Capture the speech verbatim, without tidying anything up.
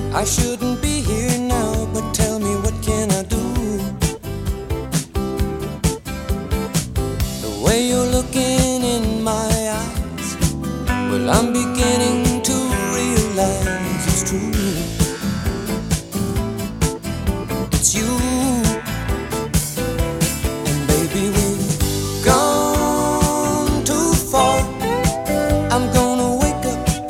I shouldn't be here now, but tell me, what can I do? The way you're looking in my eyes, well, I'm beginning